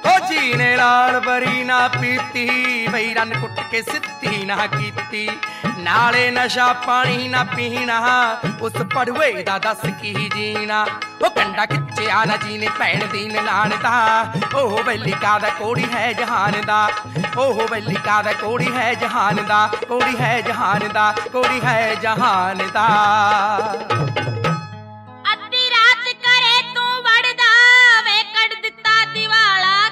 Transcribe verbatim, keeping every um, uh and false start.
हो जीने नाल बरी ना पीती, बई रन कुट के सिद्धी ना कीती, नाले नशा पानी ना पीना, उस पड़ुए दा दस की जीना। ओ कंडा खिच्चिया ना जीने भैन दी ननान दा, ओह वेलिका दा कोड़ी है जहान दा, ओह वेलिका दा कोड़ी है जहान दा, कोड़ी है जहान दा, कोड़ी है जहान दा।